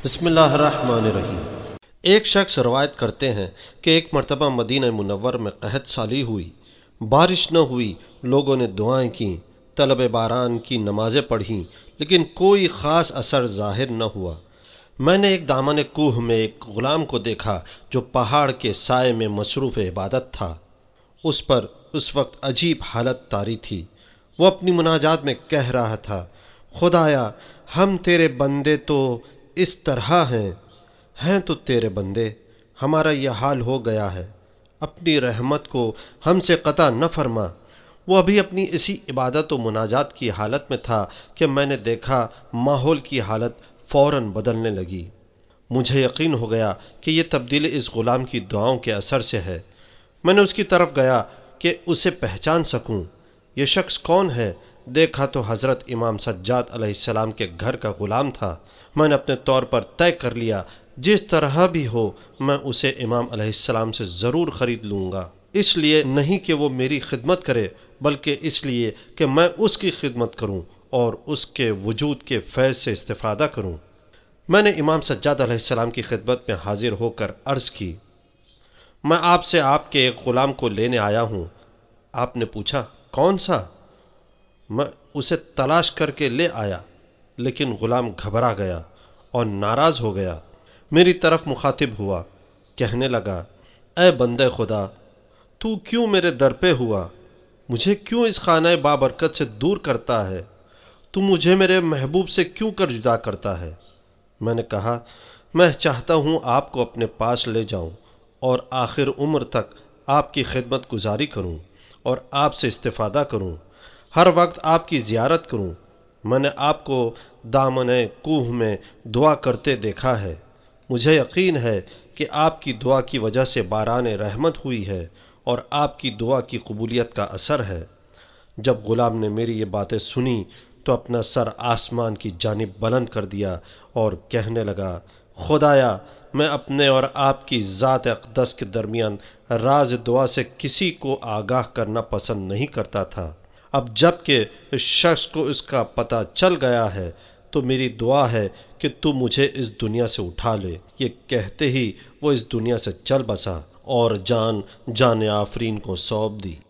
بسم اللہ الرحمن الرحیم۔ ایک شخص روایت کرتے ہیں کہ ایک مرتبہ مدینہ منور میں قحط سالی ہوئی، بارش نہ ہوئی، لوگوں نے دعائیں کیں، طلب باران کی نمازیں پڑھیں، لیکن کوئی خاص اثر ظاہر نہ ہوا۔ میں نے ایک دامن کوہ میں ایک غلام کو دیکھا جو پہاڑ کے سائے میں مصروف عبادت تھا۔ اس پر اس وقت عجیب حالت طاری تھی۔ وہ اپنی مناجات میں کہہ رہا تھا، خدایا ہم تیرے بندے تو اس طرح ہیں تو تیرے بندے، ہمارا یہ حال ہو گیا ہے، اپنی رحمت کو ہم سے قطع نہ فرما۔ وہ ابھی اپنی اسی عبادت و مناجات کی حالت میں تھا کہ میں نے دیکھا ماحول کی حالت فوراً بدلنے لگی۔ مجھے یقین ہو گیا کہ یہ تبدیلی اس غلام کی دعاؤں کے اثر سے ہے۔ میں نے اس کی طرف گیا کہ اسے پہچان سکوں۔ یہ شخص کون ہے؟ دیکھا تو حضرت امام سجاد علیہ السلام کے گھر کا غلام تھا۔ میں نے اپنے طور پر طے کر لیا، جس طرح بھی ہو میں اسے امام علیہ السلام سے ضرور خرید لوں گا، اس لیے نہیں کہ وہ میری خدمت کرے، بلکہ اس لیے کہ میں اس کی خدمت کروں اور اس کے وجود کے فیض سے استفادہ کروں۔ میں نے امام سجاد علیہ السلام کی خدمت میں حاضر ہو کر عرض کی، میں آپ سے آپ کے ایک غلام کو لینے آیا ہوں۔ آپ نے پوچھا، کون سا؟ میں اسے تلاش کر کے لے آیا، لیکن غلام گھبرا گیا اور ناراض ہو گیا۔ میری طرف مخاطب ہوا، کہنے لگا، اے بندے خدا، تو کیوں میرے در پہ ہوا؟ مجھے کیوں اس خانہ بابرکت سے دور کرتا ہے؟ تو مجھے میرے محبوب سے کیوں کر جدا کرتا ہے؟ میں نے کہا، میں چاہتا ہوں آپ کو اپنے پاس لے جاؤں اور آخر عمر تک آپ کی خدمت گزاری کروں اور آپ سے استفادہ کروں، ہر وقت آپ کی زیارت کروں۔ میں نے آپ کو دامن کوہ میں دعا کرتے دیکھا ہے۔ مجھے یقین ہے کہ آپ کی دعا کی وجہ سے باران رحمت ہوئی ہے اور آپ کی دعا کی قبولیت کا اثر ہے۔ جب غلام نے میری یہ باتیں سنی تو اپنا سر آسمان کی جانب بلند کر دیا اور کہنے لگا، خدایا میں اپنے اور آپ کی ذات اقدس کے درمیان راز دعا سے کسی کو آگاہ کرنا پسند نہیں کرتا تھا۔ اب جب کہ اس شخص کو اس کا پتہ چل گیا ہے تو میری دعا ہے کہ تو مجھے اس دنیا سے اٹھا لے۔ یہ کہتے ہی وہ اس دنیا سے چل بسا اور جان آفرین کو سونپ دی۔